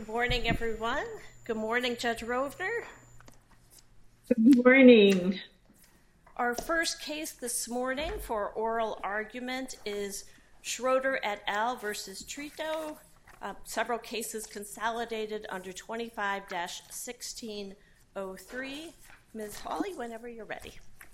morning, everyone. Good morning, Judge Rovner. Good morning. Our first case this morning for oral argument is Schroeder et al. Versus Trito. Several cases consolidated under 25-1603. Ms. Hawley, whenever you're ready.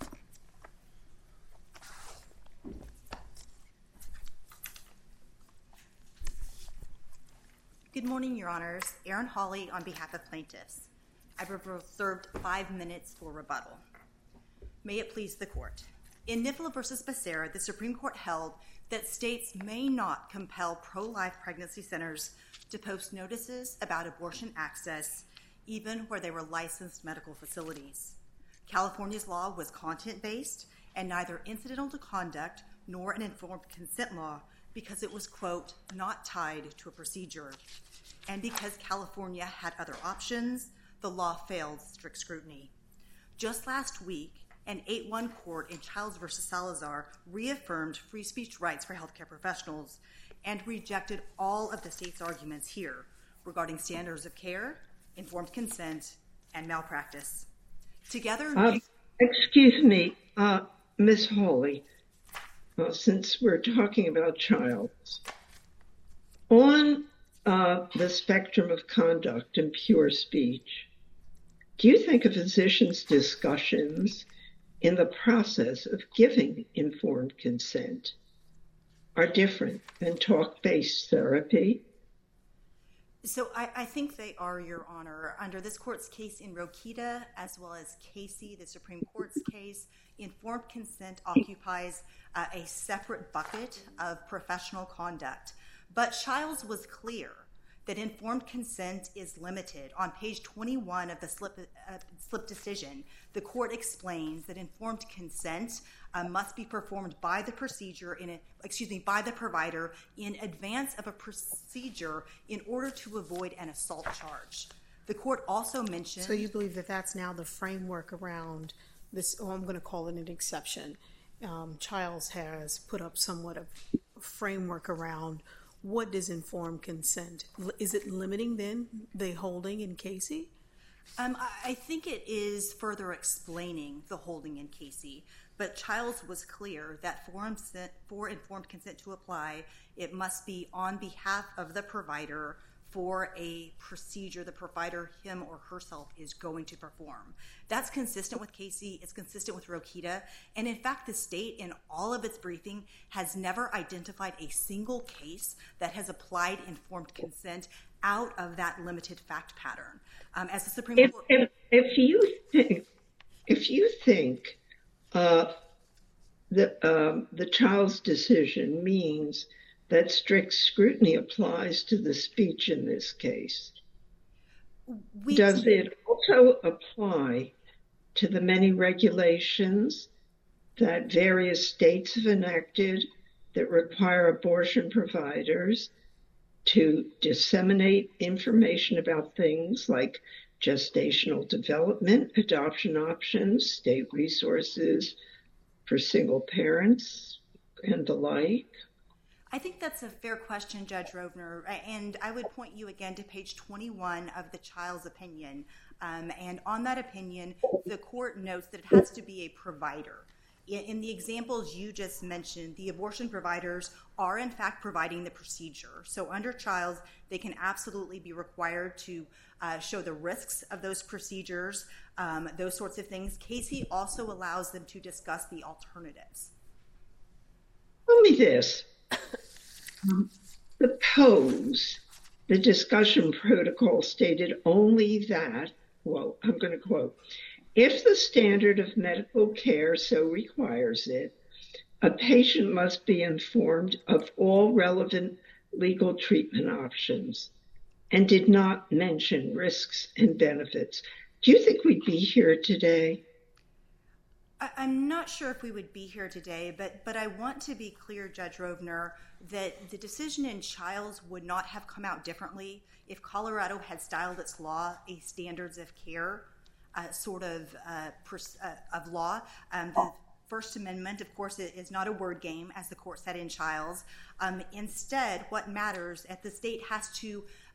Good morning, Your Honors. Erin Hawley on behalf of plaintiffs. I've reserved 5 minutes for rebuttal. May it please the Court. In Nifla v. Becerra, the Supreme Court held that states may not compel pro-life pregnancy centers to post notices about abortion access, even where they were licensed medical facilities. California's law was content-based and neither incidental to conduct nor an informed consent law because it was, quote, not tied to a procedure. And because California had other options, the law failed strict scrutiny. Just last week, an 8-1 court in Childs v. Salazar reaffirmed free speech rights for healthcare professionals and rejected all of the state's arguments here regarding standards of care, informed consent, and malpractice. Together... Excuse me, Ms. Hawley. Since we're talking about Childs, on the spectrum of conduct and pure speech, do you think a physician's discussions in the process of giving informed consent are different than talk-based therapy? So I think they are, Your Honor. Under this court's case in Rokita, as well as Casey, the Supreme Court's case, informed consent occupies a separate bucket of professional conduct. But Childs was clear that informed consent is limited. On page 21 of the slip decision, the court explains that informed consent must be performed by the by the provider in advance of a procedure in order to avoid an assault charge. The court also mentioned... So you believe that that's now the framework around this, I'm going to call it an exception. Childs has put up somewhat of a framework around what does informed consent. Is it limiting then the holding in Casey? I think it is further explaining the holding in Casey, but Childs was clear that for informed consent to apply, it must be on behalf of the provider for a procedure the provider, him or herself, is going to perform. That's consistent with Casey. It's consistent with Rokita. And in fact, the state, in all of its briefing, has never identified a single case that has applied informed consent out of that limited fact pattern. As the Supreme Court... If you think the Childs decision means that strict scrutiny applies to the speech in this case, does it also apply to the many regulations that various states have enacted that require abortion providers to disseminate information about things like gestational development, adoption options, state resources for single parents, and the like? I think that's a fair question, Judge Rovner, and I would point you again to page 21 of the Childs opinion. And on that opinion, the court notes that it has to be a provider. In the examples you just mentioned, the abortion providers are in fact providing the procedure. So under Childs, they can absolutely be required to show the risks of those procedures, those sorts of things. Casey also allows them to discuss the alternatives. Tell me this. Suppose the discussion protocol stated only that, well, I'm going to quote, if the standard of medical care so requires it, a patient must be informed of all relevant legal treatment options and did not mention risks and benefits. Do you think we'd be here today? I'm not sure if we would be here today, but I want to be clear, Judge Rovner, that the decision in Childs would not have come out differently if Colorado had styled its law a standards of care sort of law. The First Amendment, of course, is not a word game, as the court said in Childs. Instead, what matters is the state has to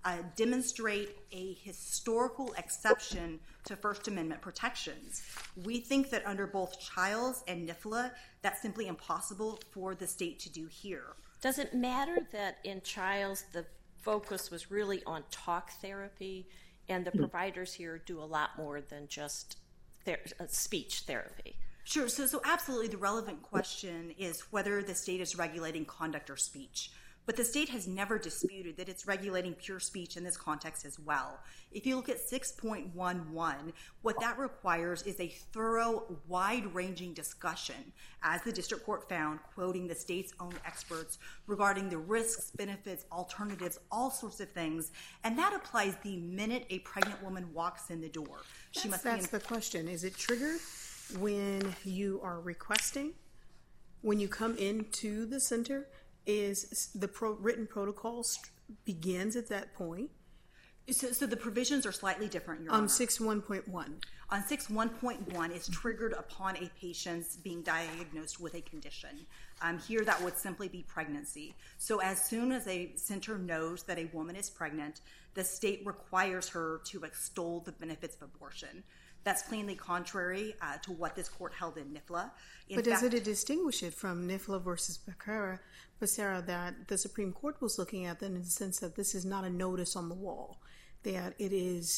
demonstrate a historical exception to First Amendment protections. We think that under both Childs and NIFLA, that's simply impossible for the state to do here. Does it matter that in Childs the focus was really on talk therapy, and the providers here do a lot more than just speech therapy? Sure. So absolutely the relevant question is whether the state is regulating conduct or speech. But the state has never disputed that it's regulating pure speech in this context as well. If you look at 6.11, what that requires is a thorough, wide-ranging discussion, as the district court found, quoting the state's own experts, regarding the risks, benefits, alternatives, all sorts of things. And that applies the minute a pregnant woman walks in the door. That's the question. Is it triggered when you are requesting, when you come into the center? Is the written protocol begins at that point? So the provisions are slightly different, Your Honor. On 6.1.1. On 6.1.1, it's triggered upon a patient's being diagnosed with a condition. Here, that would simply be pregnancy. So as soon as a center knows that a woman is pregnant, the state requires her to extol the benefits of abortion. That's plainly contrary to what this court held in NIFLA. But does it distinguish it from NIFLA versus Becerra that the Supreme Court was looking at in the sense that this is not a notice on the wall, that it is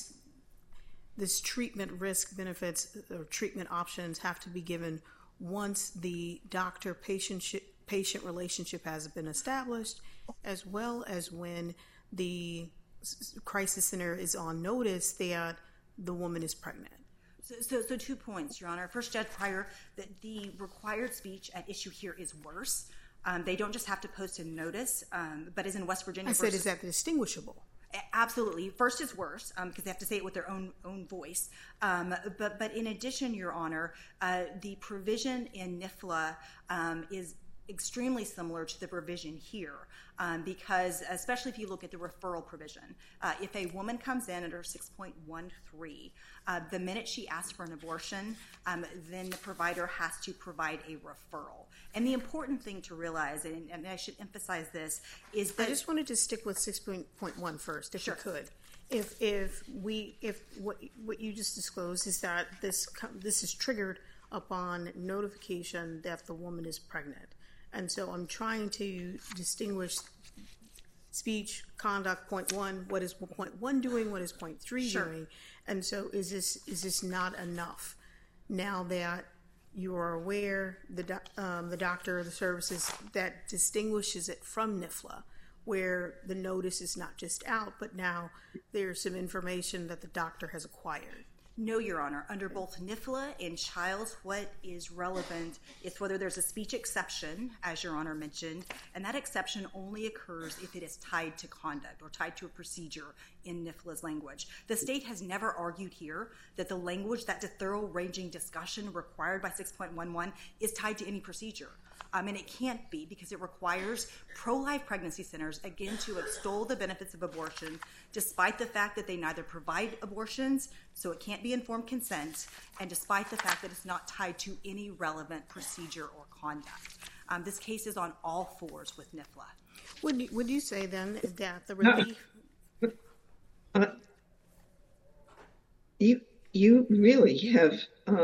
this treatment risk benefits or treatment options have to be given once the doctor-patient relationship has been established, as well as when the crisis center is on notice that the woman is pregnant? So 2 points, Your Honor. First, Judge Pryor, that the required speech at issue here is worse. They don't just have to post a notice, but as in West Virginia. I said, is that distinguishable? Absolutely. First is worse because they have to say it with their own voice. But in addition, Your Honor, the provision in NIFLA is extremely similar to the provision here because especially if you look at the referral provision, if a woman comes in under 6.13, the minute she asks for an abortion, then the provider has to provide a referral. And the important thing to realize, and I should emphasize this, is that— I just wanted to stick with 6.1 first, if you could. If what you just disclosed is that this is triggered upon notification that the woman is pregnant. And so I'm trying to distinguish speech, conduct, point one, what is point one doing, what is point three doing. And so is this not enough now that you are aware, the doctor or the services that distinguishes it from NIFLA, where the notice is not just out, but now there's some information that the doctor has acquired? No, Your Honor. Under both NIFLA and Childs, what is relevant is whether there's a speech exception, as Your Honor mentioned, and that exception only occurs if it is tied to conduct or tied to a procedure in NIFLA's language. The state has never argued here that the language, that thorough-ranging discussion required by 6.11 is tied to any procedure. And it can't be because it requires pro-life pregnancy centers, again, to extol the benefits of abortion, despite the fact that they neither provide abortions, so it can't be informed consent, and despite the fact that it's not tied to any relevant procedure or conduct. This case is on all fours with NIFLA. Would you say then that the relief— You really have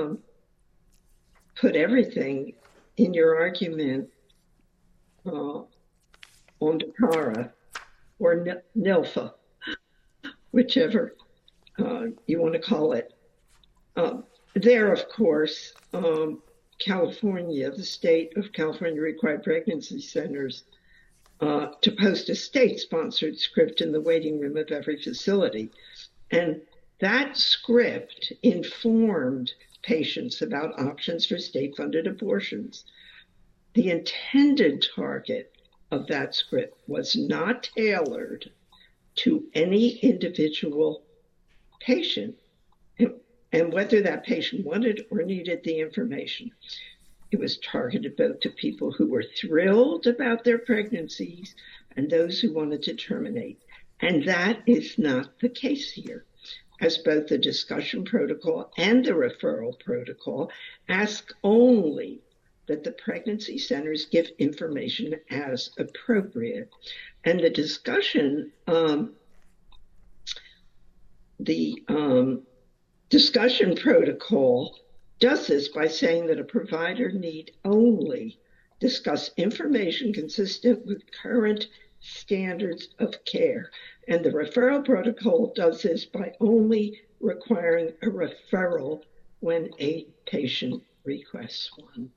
put everything in your argument on DACARA or NILFA, whichever you want to call it. There, of course, California, the state of California required pregnancy centers to post a state-sponsored script in the waiting room of every facility. And that script informed patients about options for state-funded abortions. The intended target of that script was not tailored to any individual patient and whether that patient wanted or needed the information. It was targeted both to people who were thrilled about their pregnancies and those who wanted to terminate. And that is not the case here, as both the discussion protocol and the referral protocol ask only that the pregnancy centers give information as appropriate. And the discussion the discussion protocol does this by saying that a provider need only discuss information consistent with current standards of care. And the referral protocol does this by only requiring a referral when a patient requests one.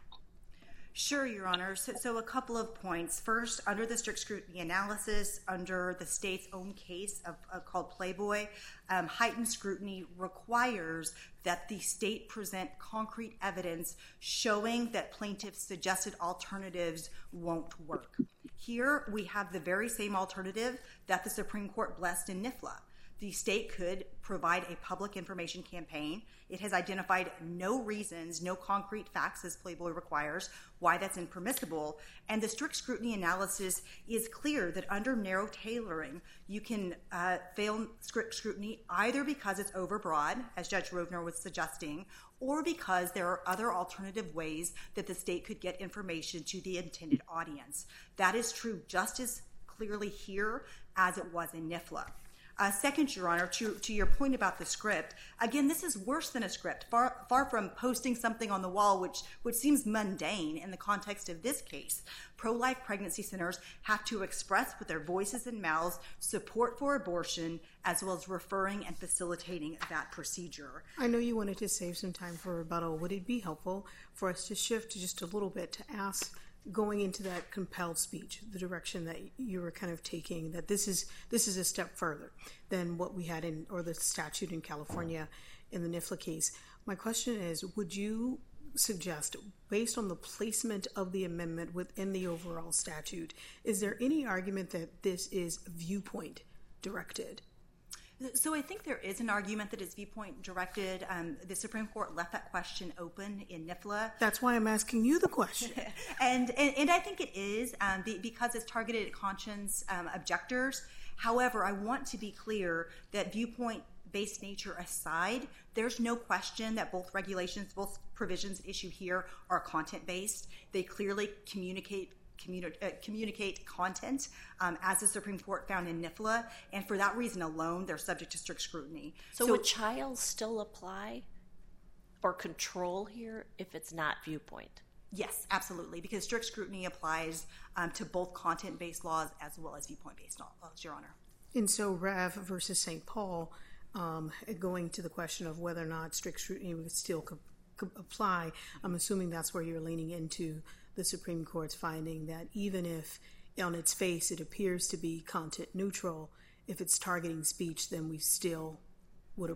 Sure, Your Honor. So a couple of points. First, under the strict scrutiny analysis, under the state's own case called Playboy, heightened scrutiny requires that the state present concrete evidence showing that plaintiffs' suggested alternatives won't work. Here, we have the very same alternative that the Supreme Court blessed in NIFLA. The state could provide a public information campaign. It has identified no reasons, no concrete facts, as Playboy requires, why that's impermissible. And the strict scrutiny analysis is clear that under narrow tailoring, you can fail strict scrutiny either because it's overbroad, as Judge Rovner was suggesting, or because there are other alternative ways that the state could get information to the intended audience. That is true just as clearly here as it was in NIFLA. Second, Your Honor, to your point about the script, again, this is worse than a script, far from posting something on the wall which seems mundane in the context of this case. Pro-life pregnancy centers have to express with their voices and mouths support for abortion, as well as referring and facilitating that procedure. I know you wanted to save some time for rebuttal. Would it be helpful for us to shift just a little bit to ask, going into that compelled speech, the direction that you were kind of taking, that this is a step further than what we had or the statute in California in the NIFLA case. My question is, would you suggest, based on the placement of the amendment within the overall statute, is there any argument that this is viewpoint directed? So I think there is an argument that is viewpoint directed. The Supreme Court left that question open in NIFLA. That's why I'm asking you the question. and I think it is because it's targeted at conscience objectors. However, I want to be clear that viewpoint-based nature aside, there's no question that both regulations, both provisions issued here are content-based. They clearly communicate content, as the Supreme Court found in NIFLA, and for that reason alone, they're subject to strict scrutiny. So would Childs still apply or control here if it's not viewpoint? Yes, absolutely, because strict scrutiny applies to both content-based laws as well as viewpoint-based laws, Your Honor. And so Rav versus St. Paul, going to the question of whether or not strict scrutiny would still apply, I'm assuming that's where you're leaning into the Supreme Court's finding that even if on its face it appears to be content neutral, if it's targeting speech, then we still would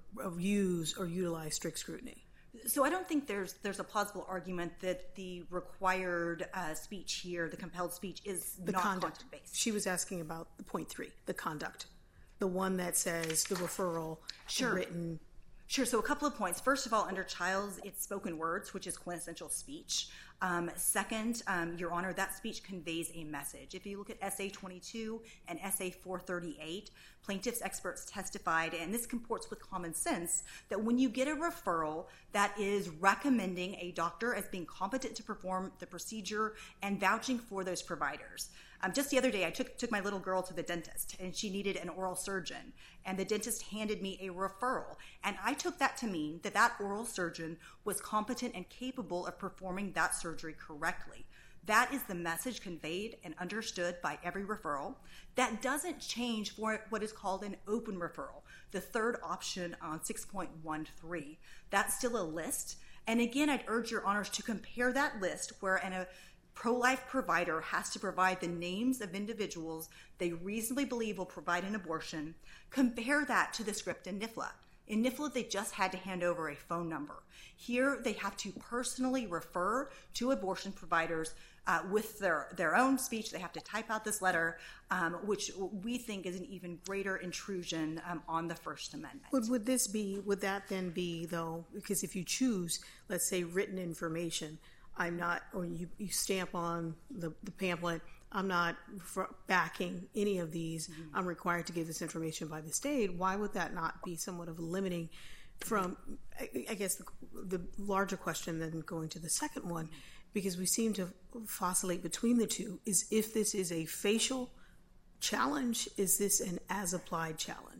use or utilize strict scrutiny. So I don't think there's a plausible argument that the required speech here, the compelled speech, is the not conduct. content-based. She was asking about the point 3, the conduct, the one that says the referral written. Sure, so a couple of points. First of all, under Childs, it's spoken words, which is quintessential speech. Second, Your Honor, that speech conveys a message. If you look at SA 22 and SA 438, plaintiffs' experts testified, and this comports with common sense, that when you get a referral that is recommending a doctor as being competent to perform the procedure and vouching for those providers. Just the other day, I took my little girl to the dentist, and she needed an oral surgeon, and the dentist handed me a referral, and I took that to mean that that oral surgeon was competent and capable of performing that surgery correctly. That is the message conveyed and understood by every referral. That doesn't change for what is called an open referral, the third option on 6.13. That's still a list, and again, I'd urge Your Honors to compare that list where a pro-life provider has to provide the names of individuals they reasonably believe will provide an abortion. Compare that to the script in NIFLA. In NIFLA, they just had to hand over a phone number. Here, they have to personally refer to abortion providers with their own speech. They have to type out this letter, which we think is an even greater intrusion on the First Amendment. Would that then be, though, because if you choose, let's say, written information, I'm not, or you stamp on the pamphlet, I'm not backing any of these, I'm required to give this information by the state, why would that not be somewhat of a limiting from, I guess, the larger question than going to the second one, because we seem to oscillate between the two, is if this is a facial challenge, is this an as-applied challenge?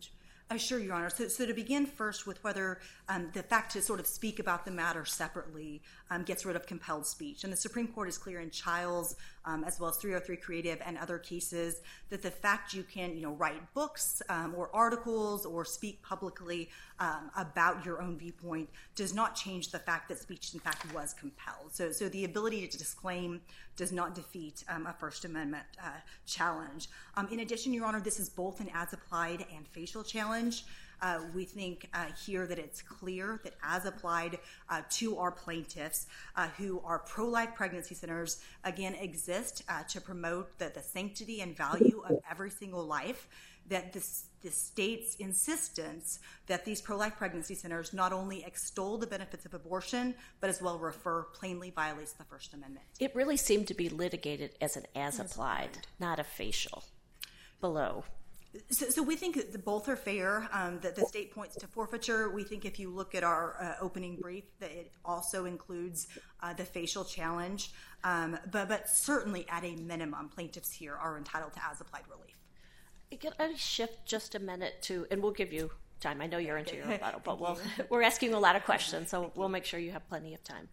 Sure, Your Honor. So to begin first with whether the fact to sort of speak about the matter separately gets rid of compelled speech. And the Supreme Court is clear in Childs, as well as 303 Creative and other cases, that the fact you can, write books or articles or speak publicly about your own viewpoint does not change the fact that speech, in fact, was compelled. So the ability to disclaim does not defeat a First Amendment challenge. In addition, Your Honor, this is both an as-applied and facial challenge. We think here that it's clear that as applied to our plaintiffs who are pro-life pregnancy centers, again, exist to promote the sanctity and value of every single life, that the state's insistence that these pro-life pregnancy centers not only extol the benefits of abortion, but as well refer plainly violates the First Amendment. It really seemed to be litigated as an as-applied, not a facial, below. So we think that both are fair. That the state points to forfeiture. We think if you look at our opening brief, that it also includes the facial challenge. But certainly at a minimum, plaintiffs here are entitled to as-applied relief. Can I shift just a minute to, and we'll give you time. I know you're into your rebuttal, but we're asking a lot of questions, so we'll make sure you have plenty of time.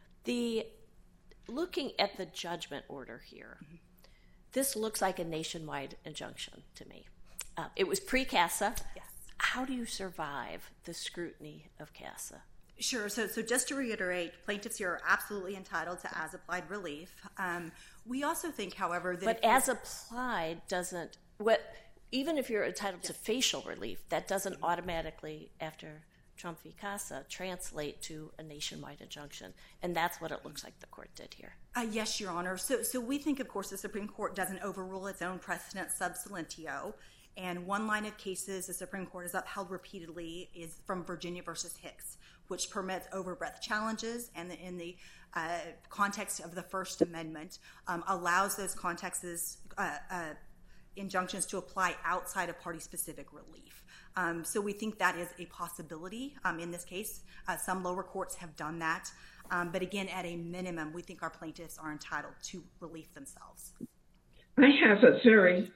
Looking at the judgment order here, this looks like a nationwide injunction to me. It was pre-CASA. Yes. How do you survive the scrutiny of CASA? Sure. So just to reiterate, plaintiffs here are absolutely entitled to as-applied relief. We also think, however, that... But as-applied doesn't... Even if you're entitled to facial relief, that doesn't automatically, after Trump v. CASA, translate to a nationwide injunction. And that's what it looks like the court did here. Yes, Your Honor. So we think, of course, the Supreme Court doesn't overrule its own precedent sub silentio. And one line of cases the Supreme Court has upheld repeatedly is from Virginia versus Hicks, which permits overbreadth challenges and in the context of the First Amendment allows those contexts, injunctions to apply outside of party-specific relief. So we think that is a possibility in this case. Some lower courts have done that. But again, at a minimum, we think our plaintiffs are entitled to relief themselves. I have a very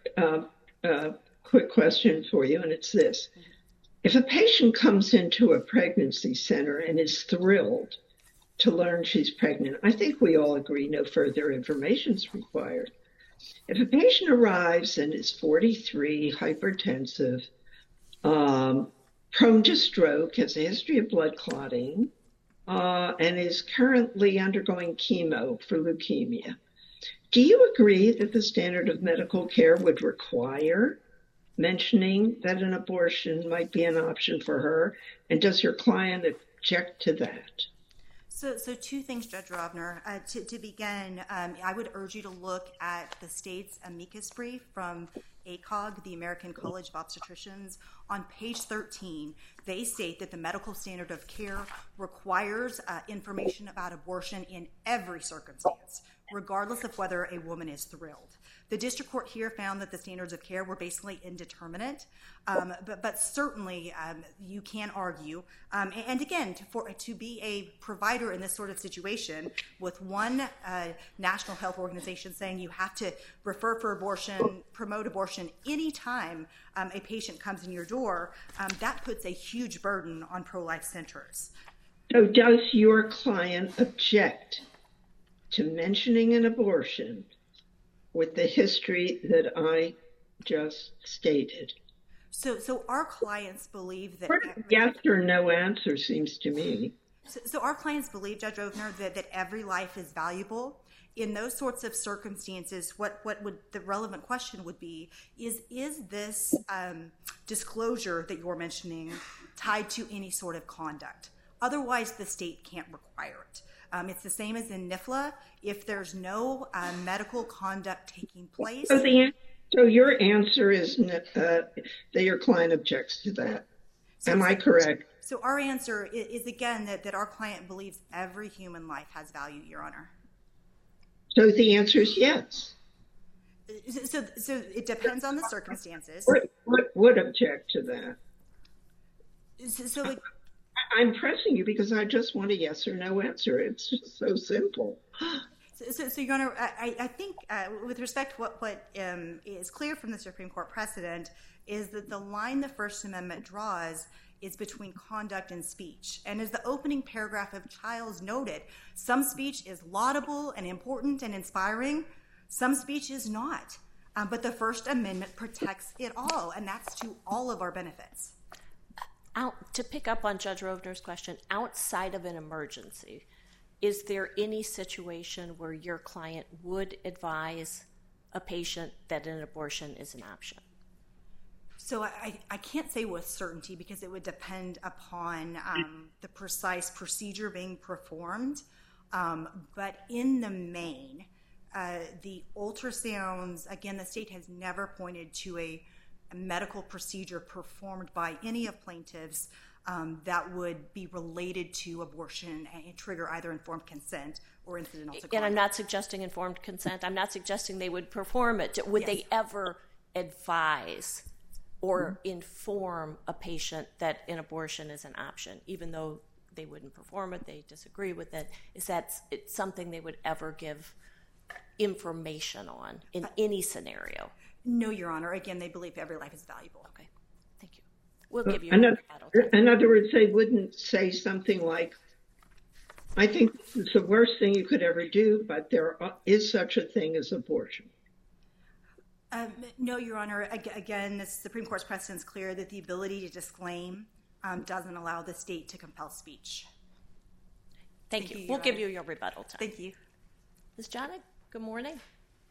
quick question for you, and it's this. If a patient comes into a pregnancy center and is thrilled to learn she's pregnant, I think we all agree no further information is required. If a patient arrives and is 43, hypertensive, prone to stroke, has a history of blood clotting, and is currently undergoing chemo for leukemia, do you agree that the standard of medical care would require mentioning that an abortion might be an option for her? And does your client object to that? So two things, Judge Rovner. To begin, I would urge you to look at the state's amicus brief from ACOG, the American College of Obstetricians. On page 13, they state that the medical standard of care requires information about abortion in every circumstance, regardless of whether a woman is thrilled. The district court here found that the standards of care were basically indeterminate, but certainly you can argue. And again, to be a provider in this sort of situation with one national health organization saying you have to refer for abortion, promote abortion anytime a patient comes in your door, that puts a huge burden on pro-life centers. So does your client object to mentioning an abortion with the history that I just stated? So our clients believe that... Yes or no answer seems to me. So our clients believe, Judge Rovner, that every life is valuable. In those sorts of circumstances, what would the relevant question would be is this disclosure that you're mentioning tied to any sort of conduct? Otherwise, the state can't require it. It's the same as in NIFLA. If there's no medical conduct taking place... So your answer is that your client objects to that. Am I correct? So our answer is again, that our client believes every human life has value, Your Honor. So the answer is yes. So it depends on the circumstances. What would object to that? So I'm pressing you because I just want a yes or no answer. It's just so simple. So, Your Honor, I think with respect to what is clear from the Supreme Court precedent is that the line the First Amendment draws is between conduct and speech. And as the opening paragraph of Childs noted, some speech is laudable and important and inspiring. Some speech is not. But the First Amendment protects it all, and that's to all of our benefits. To pick up on Judge Rovner's question, outside of an emergency, is there any situation where your client would advise a patient that an abortion is an option? So I can't say with certainty because it would depend upon the precise procedure being performed. But in the main, the ultrasounds, again, the state has never pointed to a medical procedure performed by any of plaintiffs that would be related to abortion and trigger either informed consent or incidental to conduct. And I'm not suggesting informed consent. I'm not suggesting they would perform it. Would they ever advise or inform a patient that an abortion is an option, even though they wouldn't perform it, they disagree with it? Is that something they would ever give information on in any scenario? No, Your Honor. Again, they believe every life is valuable. Okay. Thank you. We'll give you in other words, they wouldn't say something like, I think this is the worst thing you could ever do, but there is such a thing as abortion. No, Your Honor. Again, the Supreme Court's precedent is clear that the ability to disclaim doesn't allow the state to compel speech. Thank you. We'll give you your rebuttal time. Thank you. Ms. Jonig, good morning.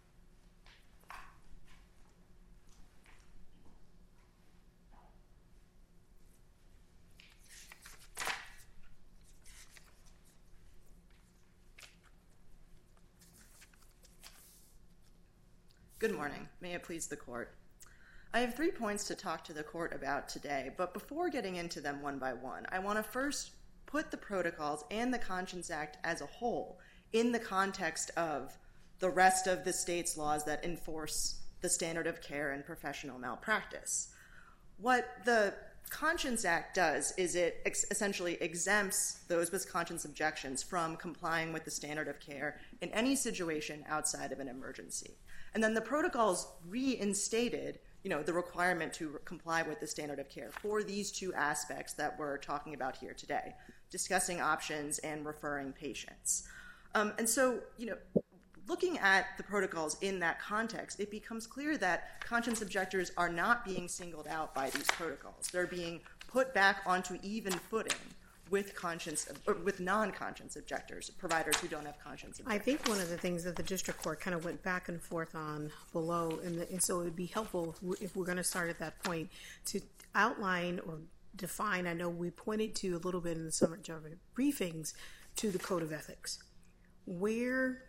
Good morning. May it please the court. I have 3 points to talk to the court about today, but before getting into them one by one, I want to first put the protocols and the Conscience Act as a whole in the context of the rest of the state's laws that enforce the standard of care and professional malpractice. What the Conscience Act does is it essentially exempts those with conscience objections from complying with the standard of care in any situation outside of an emergency. And then the protocols reinstated, the requirement to comply with the standard of care for these 2 aspects that we're talking about here today, discussing options and referring patients. And so, looking at the protocols in that context, it becomes clear that conscience objectors are not being singled out by these protocols. They're being put back onto even footing with non-conscience objectors, providers who don't have conscience objections. I think one of the things that the district court kind of went back and forth on below, and so it would be helpful if we're going to start at that point to outline or define. I know we pointed to a little bit in the summary briefings to the Code of Ethics. Where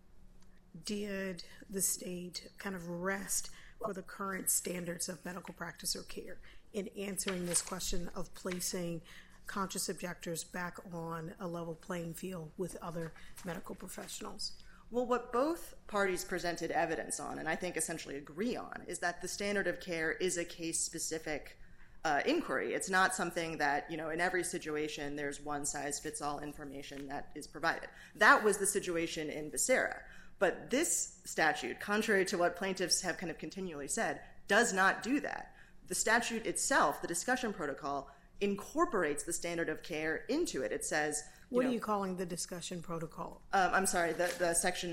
did the state kind of rest for the current standards of medical practice or care in answering this question of placing conscious objectors back on a level playing field with other medical professionals? Well, what both parties presented evidence on, and I think essentially agree on, is that the standard of care is a case-specific inquiry. It's not something that, in every situation there's one-size-fits-all information that is provided. That was the situation in Becerra. But this statute, contrary to what plaintiffs have kind of continually said, does not do that. The statute itself, the discussion protocol, incorporates the standard of care into it. It says... What are you calling the discussion protocol? I'm sorry, the section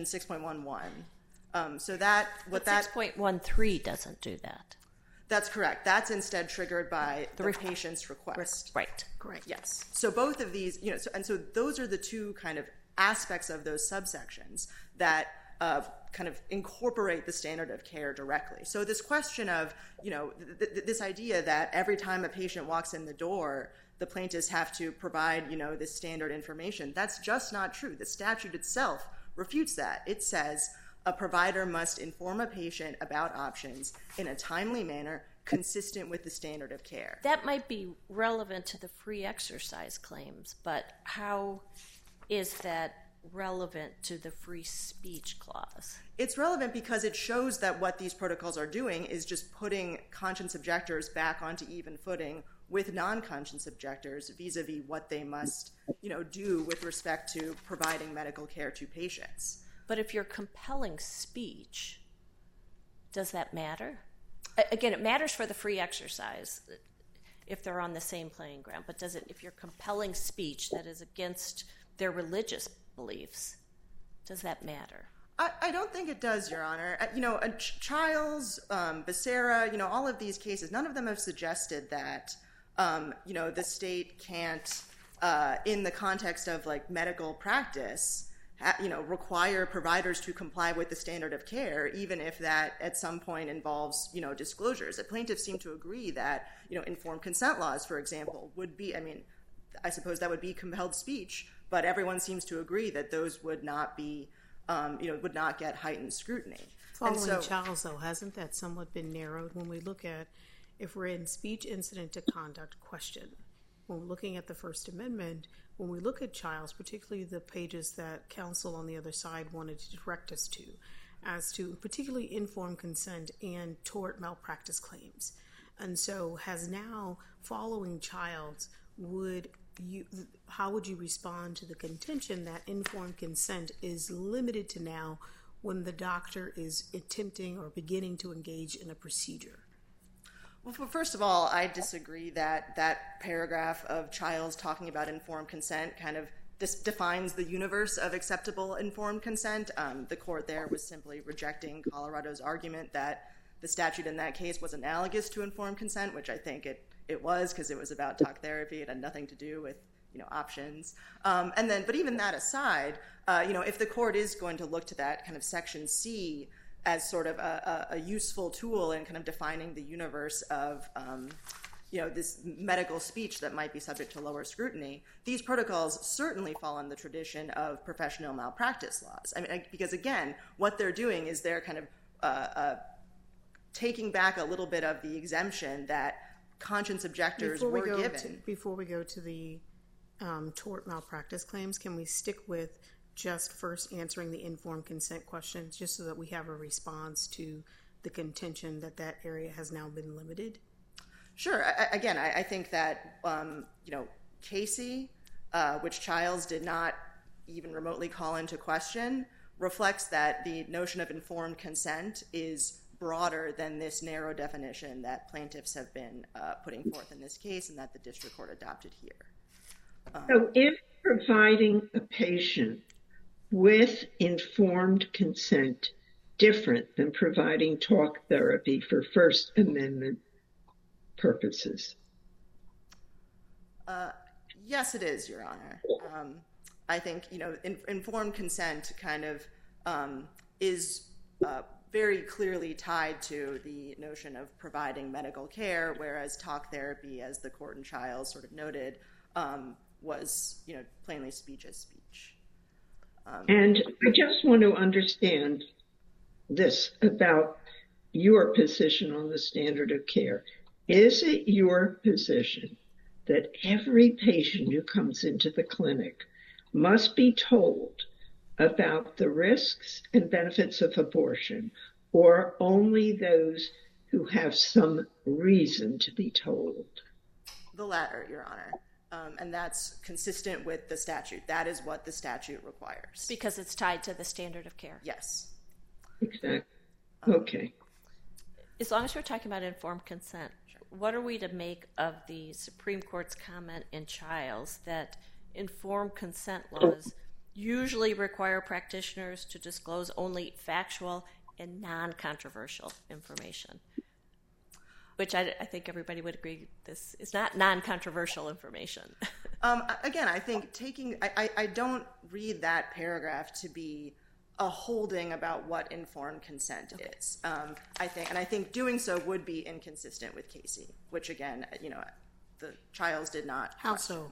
6.11. So that... But 6.13 doesn't do that. That's correct. That's instead triggered by the patient's request. Right. Correct. Yes. So both of these, so those are the 2 kind of aspects of those subsections that kind of incorporate the standard of care directly. So this question of, this idea that every time a patient walks in the door, the plaintiffs have to provide, this standard information, that's just not true. The statute itself refutes that. It says a provider must inform a patient about options in a timely manner consistent with the standard of care. That might be relevant to the free exercise claims, but how is that relevant to the free speech clause? It's relevant because it shows that what these protocols are doing is just putting conscience objectors back onto even footing with non-conscience objectors vis-a-vis what they must, do with respect to providing medical care to patients. But if you're compelling speech, does that matter? Again, it matters for the free exercise if they're on the same playing ground, but does it, if you're compelling speech that is against their religious beliefs, does that matter? I don't think it does, Your Honor. Childs, Becerra, all of these cases, none of them have suggested that, the state can't, in the context of like medical practice, require providers to comply with the standard of care, even if that at some point involves, disclosures. The plaintiffs seem to agree that, informed consent laws, for example, would be, I suppose that would be compelled speech, but everyone seems to agree that those would not be, would not get heightened scrutiny. Following Childs, though, hasn't that somewhat been narrowed when we look at, if we're in speech incident to conduct question, when we're looking at the First Amendment, when we look at Childs, particularly the pages that counsel on the other side wanted to direct us to, as to particularly informed consent and tort malpractice claims. And so has now, following Childs, how would you respond to the contention that informed consent is limited to now when the doctor is attempting or beginning to engage in a procedure? Well, first of all, I disagree that that paragraph of Childs talking about informed consent kind of defines the universe of acceptable informed consent. The court there was simply rejecting Colorado's argument that the statute in that case was analogous to informed consent, which I think it was, because it was about talk therapy. It had nothing to do with options. But even that aside, if the court is going to look to that kind of Section C as sort of a useful tool in kind of defining the universe of, this medical speech that might be subject to lower scrutiny, these protocols certainly fall in the tradition of professional malpractice laws. Because again, what they're doing is they're kind of taking back a little bit of the exemption that conscience objectors were given. Before we go to the tort malpractice claims, can we stick with just first answering the informed consent questions, just so that we have a response to the contention that that area has now been limited? Sure. Again, I think that, Casey, which Childs did not even remotely call into question, reflects that the notion of informed consent is broader than this narrow definition that plaintiffs have been putting forth in this case and that the district court adopted here. So if providing a patient with informed consent different than providing talk therapy for First Amendment purposes? Yes, it is, Your Honor. I think, informed consent kind of is very clearly tied to the notion of providing medical care, whereas talk therapy, as the court in Childs sort of noted, was, plainly speech as speech. And I just want to understand this about your position on the standard of care. Is it your position that every patient who comes into the clinic must be told about the risks and benefits of abortion, or only those who have some reason to be told? The latter, Your Honor. And that's consistent with the statute. That is what the statute requires. Because it's tied to the standard of care. Yes. Exactly. Okay. As long as we're talking about informed consent, what are we to make of the Supreme Court's comment in Childs that informed consent laws usually require practitioners to disclose only factual and non-controversial information? Which I think everybody would agree this is not non-controversial information. Again, I think I don't read that paragraph to be a holding about what informed consent is. I think doing so would be inconsistent with Casey, which again, the Childs did not. How so?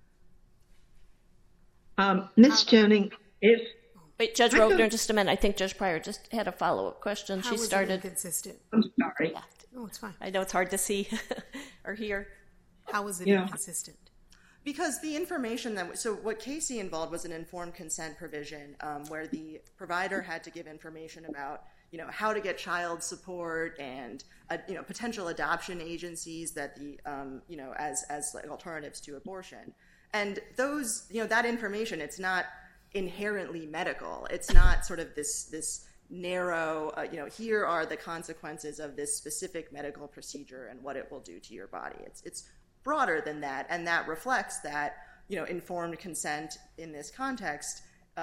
Ms. Jennings, Wait, Judge Rovner, just a minute. I think Judge Pryor just had a follow-up question. How she started. Inconsistent? I'm sorry. Oh, it's fine. I know it's hard to see or hear. How is it inconsistent? Because the information so what Casey involved was an informed consent provision where the provider had to give information about, how to get child support and, potential adoption agencies that the, as like alternatives to abortion. And those, that information, it's not inherently medical. It's not sort of this narrow, here are the consequences of this specific medical procedure and what it will do to your body. It's broader than that, and that reflects that, informed consent in this context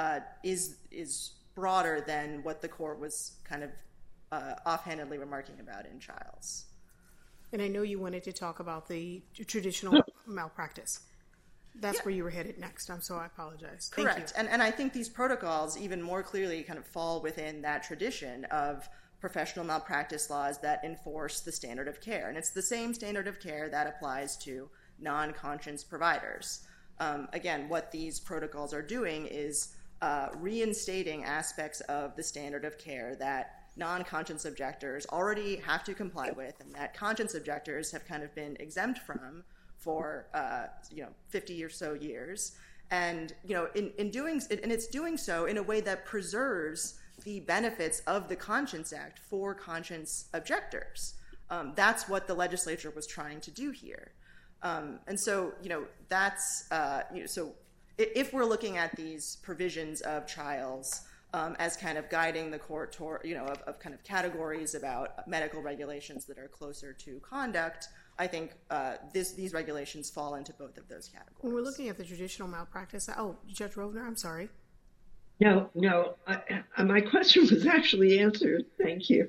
is broader than what the court was kind of offhandedly remarking about in Childs. And I know you wanted to talk about the traditional malpractice. That's where you were headed next. So I apologize. Correct. Thank you. And I think these protocols even more clearly kind of fall within that tradition of professional malpractice laws that enforce the standard of care. And it's the same standard of care that applies to non-conscience providers. Again, what these protocols are doing is reinstating aspects of the standard of care that non-conscience objectors already have to comply with, and that conscience objectors have kind of been exempt from for 50 or so years, and in doing, and it's doing so in a way that preserves the benefits of the Conscience Act for conscience objectors. That's what the legislature was trying to do here, and so that's so if we're looking at these provisions of Childs as kind of guiding the court toward of kind of categories about medical regulations that are closer to conduct, I think these regulations fall into both of those categories. When we're looking at the traditional malpractice, Judge Rovner, I'm sorry. No, my question was actually answered. Thank you.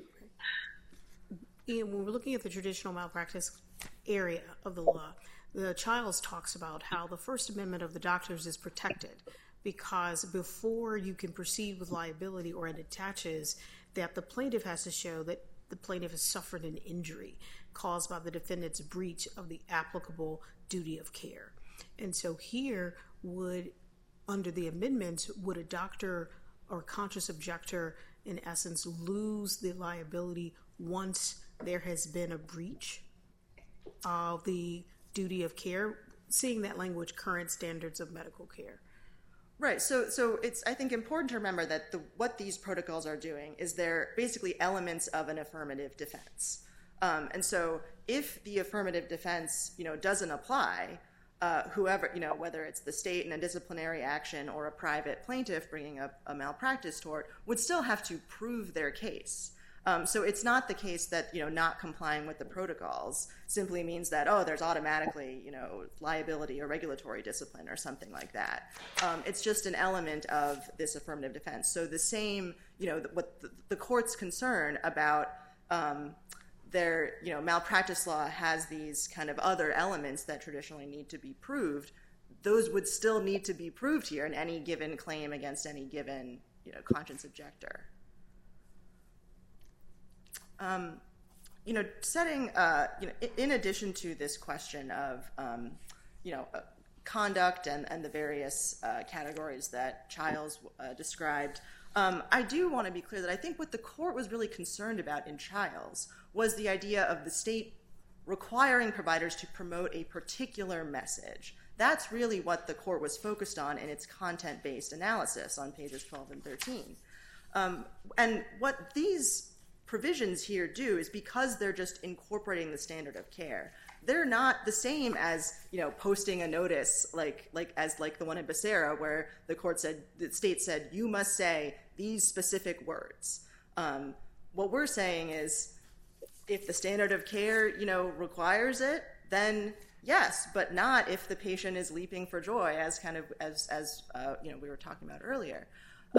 Ian, when we're looking at the traditional malpractice area of the law, the Childs talks about how the First Amendment of the doctors is protected because before you can proceed with liability, or it attaches that the plaintiff has to show that the plaintiff has suffered an injury caused by the defendant's breach of the applicable duty of care. And so here under the amendments, would a doctor or conscious objector in essence lose the liability once there has been a breach of the duty of care, seeing that language, current standards of medical care? Right. So it's, I think, important to remember that what these protocols are doing is they're basically elements of an affirmative defense. And so if the affirmative defense, doesn't apply, whoever, whether it's the state in a disciplinary action or a private plaintiff bringing up a malpractice tort, would still have to prove their case. So it's not the case that, not complying with the protocols simply means that, there's automatically, liability or regulatory discipline or something like that. It's just an element of this affirmative defense. So the same, what the court's concern about their, malpractice law has these kind of other elements that traditionally need to be proved. Those would still need to be proved here in any given claim against any given, conscience objector. Setting, in addition to this question of, conduct and the various categories that Childs described, I do want to be clear that I think what the court was really concerned about in Childs was the idea of the state requiring providers to promote a particular message. That's really what the court was focused on in its content-based analysis on pages 12 and 13. And what these provisions here do is, because they're just incorporating the standard of care, they're not the same as posting a notice like the one in Becerra where the state said you must say these specific words. What we're saying is, if the standard of care requires it, then yes, but not if the patient is leaping for joy, as we were talking about earlier.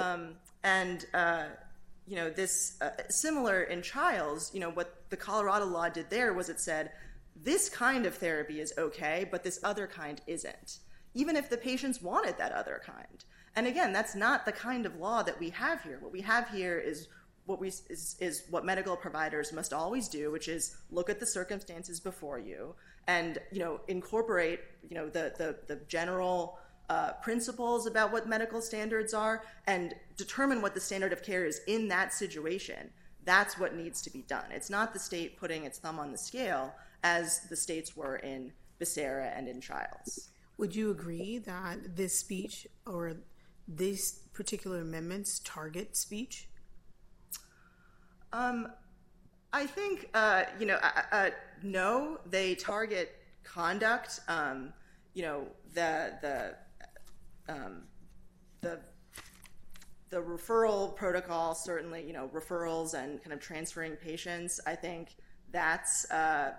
This similar in Childs, what the Colorado law did there was it said, this kind of therapy is okay, but this other kind isn't, even if the patients wanted that other kind. And again, that's not the kind of law that we have here. What we have here is what medical providers must always do, which is look at the circumstances before you and, incorporate, the general principles about what medical standards are and determine what the standard of care is in that situation. That's what needs to be done. It's not the state putting its thumb on the scale as the states were in Becerra and in Childs. Would you agree that this speech or these particular amendments target speech? I think, no, they target conduct. The the referral protocol, certainly, referrals and kind of transferring patients, I think that's a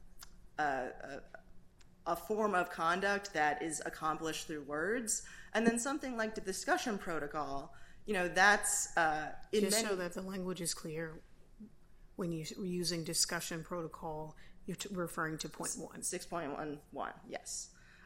form of conduct that is accomplished through words. And then something like the discussion protocol, that's just so that the language is clear, when you're using discussion protocol, you're referring to point 1. 6.11, yes.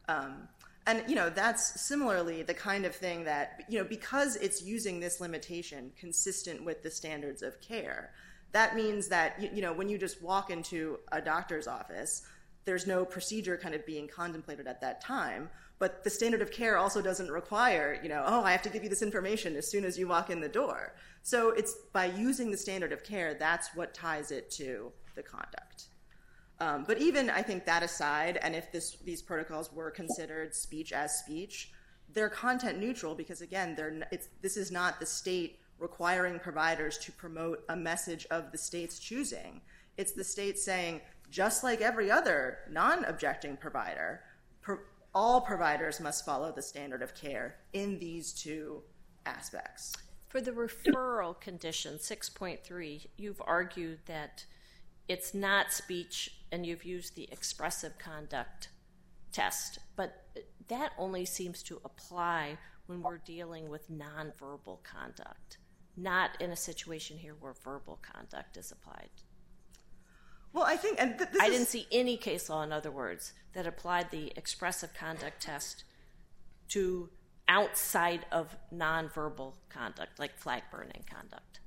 And, that's similarly the kind of thing that, because it's using this limitation consistent with the standards of care, that means that, when you just walk into a doctor's office, there's no procedure kind of being contemplated at that time. But the standard of care also doesn't require, I have to give you this information as soon as you walk in the door. So it's by using the standard of care, that's what ties it to the conduct. But even, I think, that aside, and if these protocols were considered speech as speech, they're content neutral because, again, this is not the state requiring providers to promote a message of the state's choosing. It's the state saying, just like every other non-objecting provider, all providers must follow the standard of care in these two aspects. For the referral condition, 6.3, you've argued that it's not speech and you've used the expressive conduct test, but that only seems to apply when we're dealing with nonverbal conduct, not in a situation here where verbal conduct is applied. Well, I think, and I didn't see any case law, in other words, that applied the expressive conduct test to outside of nonverbal conduct, like flag burning conduct.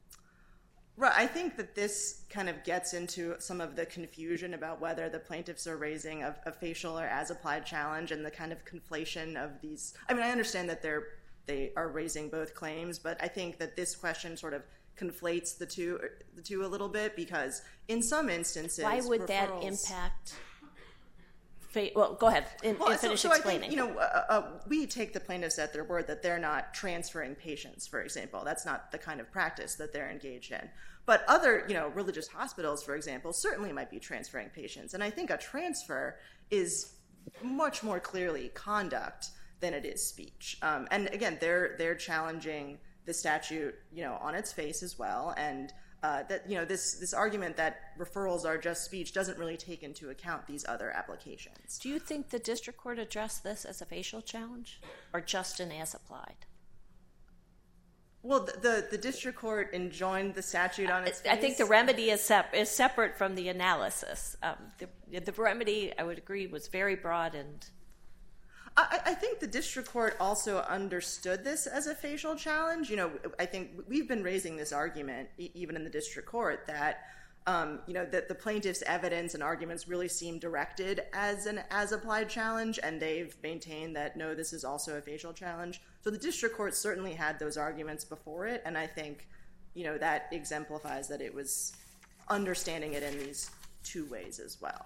Right. I think that this kind of gets into some of the confusion about whether the plaintiffs are raising a facial or as-applied challenge and the kind of conflation of these. I mean, I understand that they are raising both claims, but I think that this question sort of conflates the two a little bit because in some instances, why would that impact? Well, go ahead and finish explaining. I think, we take the plaintiffs at their word that they're not transferring patients, for example. That's not the kind of practice that they're engaged in. But other, religious hospitals, for example, certainly might be transferring patients. And I think a transfer is much more clearly conduct than it is speech. And again, they're challenging the statute, on its face as well, and that this argument that referrals are just speech doesn't really take into account these other applications. Do you think the district court addressed this as a facial challenge, or just an as applied? Well, the district court enjoined the statute on its face. I think the remedy is separate from the analysis. The remedy, I would agree, was very broad and. I think the district court also understood this as a facial challenge. I think we've been raising this argument, even in the district court, that, that the plaintiff's evidence and arguments really seem directed as an as-applied challenge, and they've maintained that, no, this is also a facial challenge. So the district court certainly had those arguments before it, and I think, that exemplifies that it was understanding it in these two ways as well.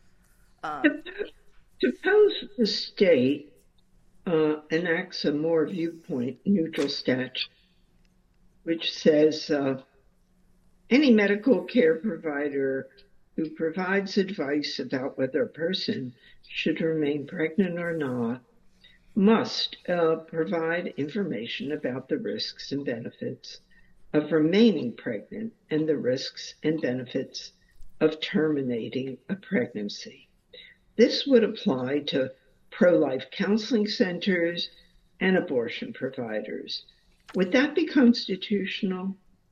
Suppose the state enacts a more viewpoint-neutral statute, which says any medical care provider who provides advice about whether a person should remain pregnant or not must provide information about the risks and benefits of remaining pregnant and the risks and benefits of terminating a pregnancy. This would apply to pro-life counseling centers and abortion providers. Would that be constitutional?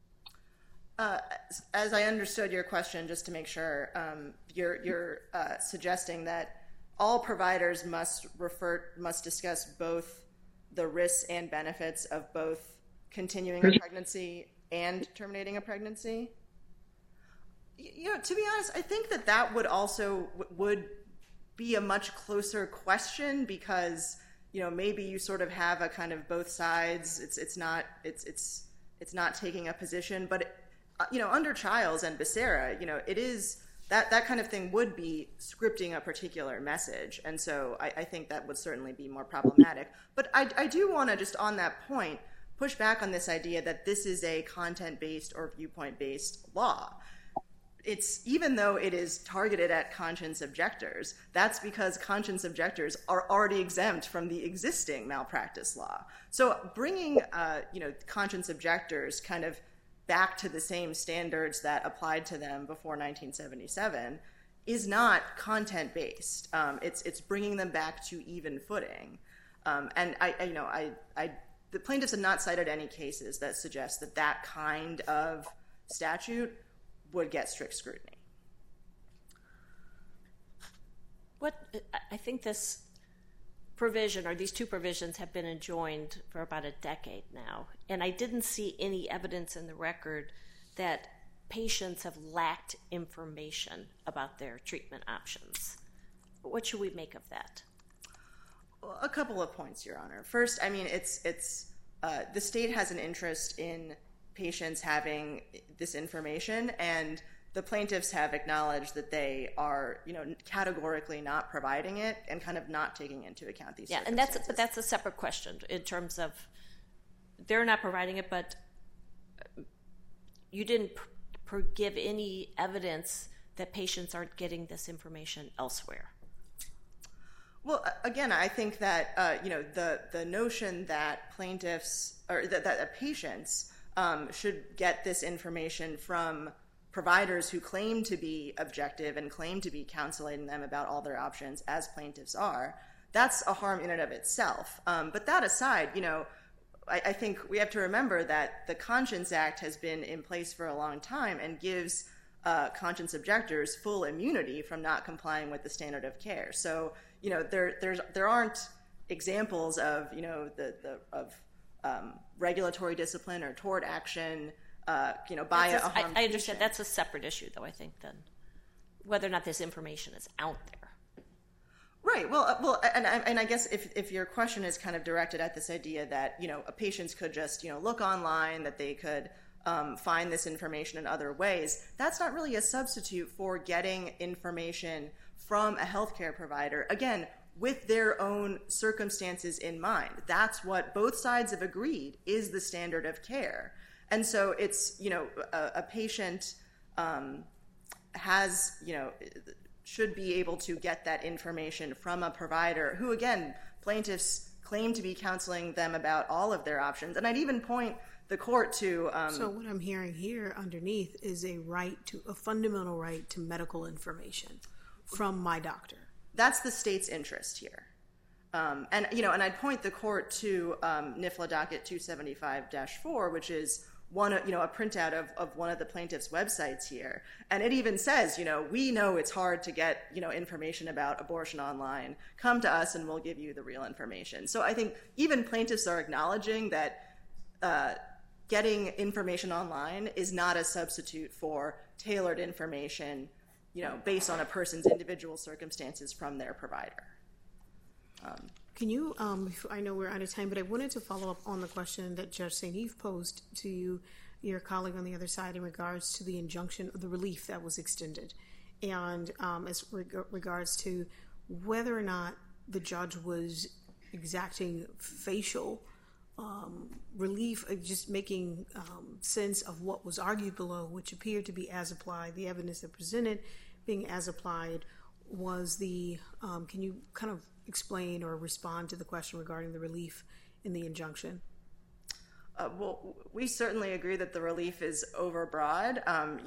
As I understood your question, just to make sure, you're suggesting that all providers must discuss both the risks and benefits of both continuing a pregnancy and terminating a pregnancy? To be honest, I think that would also would be a much closer question because maybe you sort of have a kind of both sides. It's not taking a position, but under Childs and Becerra, it is that kind of thing would be scripting a particular message, and so I think that would certainly be more problematic. But I do want to just on that point push back on this idea that this is a content-based or viewpoint-based law. even though it is targeted at conscience objectors, that's because conscience objectors are already exempt from the existing malpractice law. So bringing conscience objectors kind of back to the same standards that applied to them before 1977 is not content-based. It's bringing them back to even footing. And the plaintiffs have not cited any cases that suggest that that kind of statute would get strict scrutiny. I think this provision, or these two provisions, have been enjoined for about a decade now, and I didn't see any evidence in the record that patients have lacked information about their treatment options. What should we make of that? Well, a couple of points, Your Honor. First, I mean, it's the state has an interest in patients having this information, and the plaintiffs have acknowledged that they are, categorically not providing it and kind of not taking into account these circumstances. And that's a separate question in terms of they're not providing it, but you didn't give any evidence that patients aren't getting this information elsewhere. Well, again, I think that the notion that plaintiffs or that patients should get this information from providers who claim to be objective and claim to be counseling them about all their options, as plaintiffs are, that's a harm in and of itself. But that aside, I think we have to remember that the Conscience Act has been in place for a long time and gives conscience objectors full immunity from not complying with the standard of care. So, there aren't examples of regulatory discipline or tort action, by a harm. I understand that's a separate issue, though. I think then whether or not this information is out there. Right. Well, and I guess if your question is kind of directed at this idea that patients could just look online, that they could find this information in other ways, that's not really a substitute for getting information from a healthcare provider, again, with their own circumstances in mind. That's what both sides have agreed is the standard of care. And so it's, a patient should be able to get that information from a provider who, again, plaintiffs claim to be counseling them about all of their options. And I'd even point the court to... So what I'm hearing here underneath is a fundamental right to medical information from my doctor. That's the state's interest here. And I'd point the court to NIFLA docket 275-4, which is a printout of one of the plaintiff's websites here. And it even says, we know it's hard to get, information about abortion online. Come to us and we'll give you the real information. So I think even plaintiffs are acknowledging that getting information online is not a substitute for tailored information, based on a person's individual circumstances from their provider. Can you, I know we're out of time, but I wanted to follow up on the question that Judge St. Eve posed to your colleague on the other side in regards to the injunction, the relief that was extended, and as regards to whether or not the judge was exacting facial relief, just making sense of what was argued below, which appeared to be as applied. The evidence that presented being as applied was the, can you kind of explain or respond to the question regarding the relief in the injunction? Well, we certainly agree that the relief is overbroad.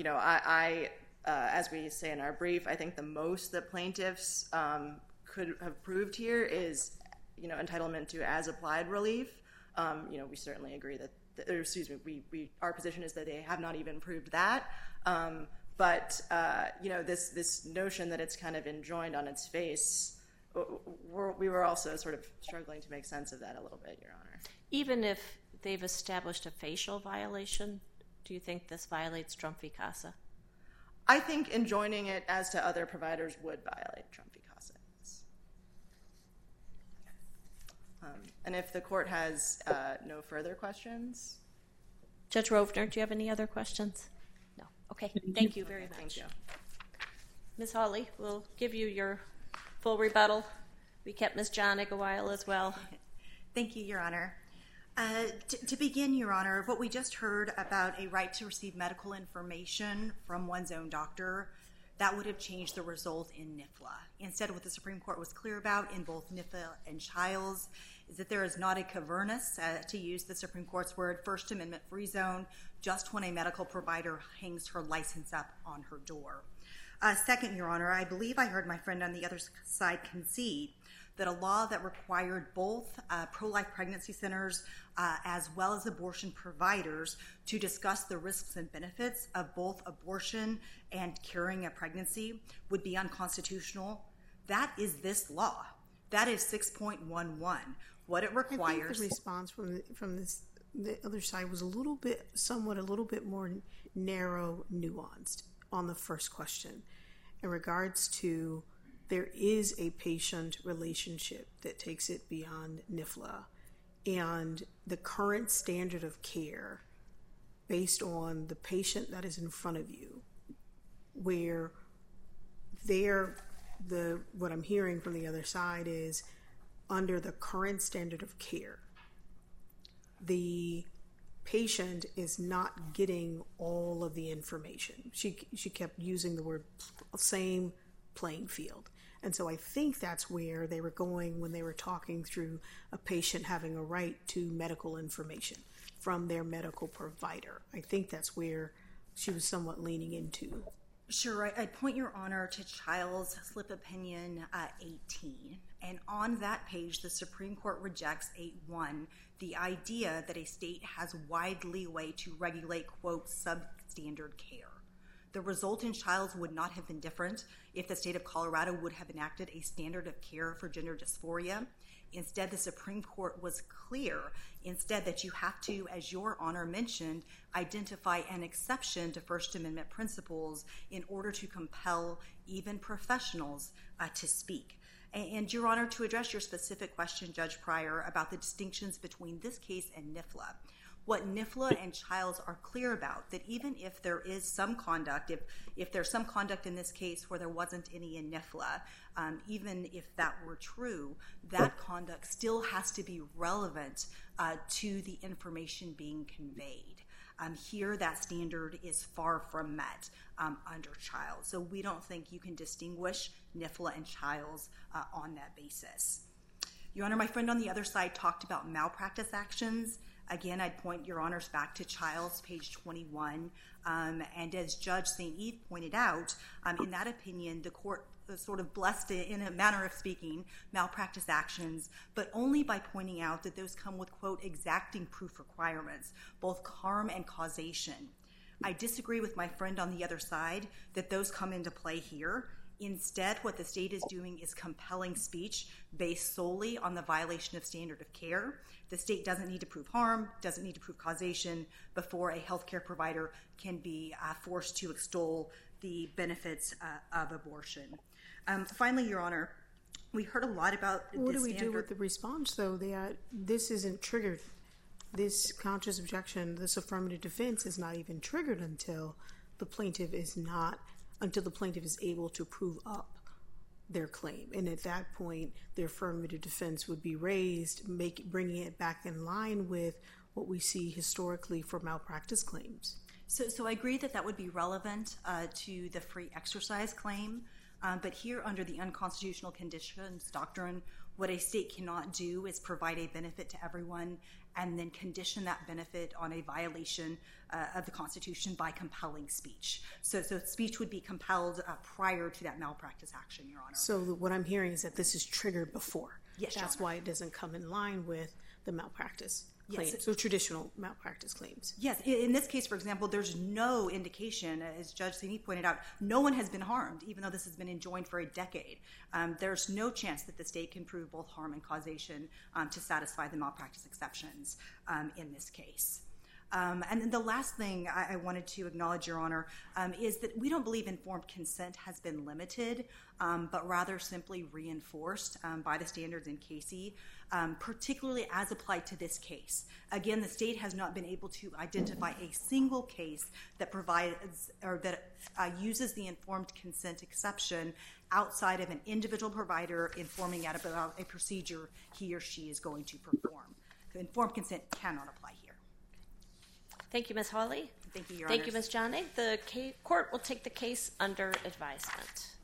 As we say in our brief, I think the most that plaintiffs could have proved here is, entitlement to as applied relief. We certainly agree our position is that they have not even proved that. But this notion that it's kind of enjoined on its face, we were also sort of struggling to make sense of that a little bit, Your Honor. Even if they've established a facial violation, do you think this violates Trump v. Casa? I think enjoining it as to other providers would violate Trump v. Casa. And if the court has no further questions. Judge Rovner, do you have any other questions? No. Okay. Thank you very much. Thank you. Ms. Hawley, we'll give you your full rebuttal. We kept Ms. Jonig a while as well. Thank you, Your Honor. To begin, Your Honor, what we just heard about a right to receive medical information from one's own doctor, that would have changed the result in NIFLA. Instead, what the Supreme Court was clear about in both NIFLA and Childs is that there is not a cavernous, to use the Supreme Court's word, First Amendment free zone, just when a medical provider hangs her license up on her door. Second, Your Honor, I believe I heard my friend on the other side concede that a law that required both pro-life pregnancy centers as well as abortion providers to discuss the risks and benefits of both abortion and carrying a pregnancy would be unconstitutional. That is this law. That is 6.11. What it requires. I think the response from the other side was a little bit more narrow, nuanced on the first question in regards to there is a patient relationship that takes it beyond NIFLA, and the current standard of care based on the patient that is in front of you, where what I'm hearing from the other side is under the current standard of care, the patient is not getting all of the information. She kept using the word same playing field. And so I think that's where they were going when they were talking through a patient having a right to medical information from their medical provider. I think that's where she was somewhat leaning into. Sure. I'd point Your Honor to Child's slip opinion 18. And on that page, the Supreme Court rejects 8.1, the idea that a state has wide leeway to regulate, quote, substandard care. The result in Child's would not have been different if the state of Colorado would have enacted a standard of care for gender dysphoria. Instead, the Supreme Court was clear instead that you have to, as Your Honor mentioned, identify an exception to First Amendment principles in order to compel even professionals to speak. And Your Honor, to address your specific question, Judge Pryor, about the distinctions between this case and NIFLA, what NIFLA and Childs are clear about, that even if there is some conduct, if there's some conduct in this case where there wasn't any in NIFLA, even if that were true, that conduct still has to be relevant to the information being conveyed. Here, that standard is far from met under Childs. So we don't think you can distinguish NIFLA and Childs on that basis. Your Honor, my friend on the other side talked about malpractice actions. Again, I'd point Your Honors back to Childs, page 21. And as Judge St. Eve pointed out, in that opinion, the court sort of blessed it, in a manner of speaking, malpractice actions, but only by pointing out that those come with, quote, exacting proof requirements, both harm and causation. I disagree with my friend on the other side that those come into play here. Instead, what the state is doing is compelling speech based solely on the violation of standard of care. The state doesn't need to prove harm, doesn't need to prove causation before a healthcare provider can be forced to extol the benefits of abortion. Finally, Your Honor, we heard a lot about what do we do with the response, though, that this isn't triggered? This conscious objection, this affirmative defense is not even triggered until the plaintiff is able to prove up their claim. And at that point, the affirmative defense would be raised, bringing it back in line with what we see historically for malpractice claims. So I agree that would be relevant to the free exercise claim. But here, under the unconstitutional conditions doctrine, what a state cannot do is provide a benefit to everyone and then condition that benefit on a violation of the Constitution by compelling speech. So speech would be compelled prior to that malpractice action, Your Honor. So what I'm hearing is that this is triggered before. Yes, Your Honor. That's why it doesn't come in line with the malpractice claims, yes. So traditional malpractice claims. Yes. In this case, for example, there's no indication, as Judge St. Eve pointed out, no one has been harmed, even though this has been enjoined for a decade. There's no chance that the state can prove both harm and causation to satisfy the malpractice exceptions in this case. And then the last thing I wanted to acknowledge, Your Honor, is that we don't believe informed consent has been limited, but rather simply reinforced by the standards in Casey, particularly as applied to this case. Again, the state has not been able to identify a single case that provides or that uses the informed consent exception outside of an individual provider informing about a procedure he or she is going to perform. informed consent cannot apply here. Thank you, Ms. Hawley. Thank you, Your Thank you, Honors. Ms. Johnny. The court will take the case under advisement.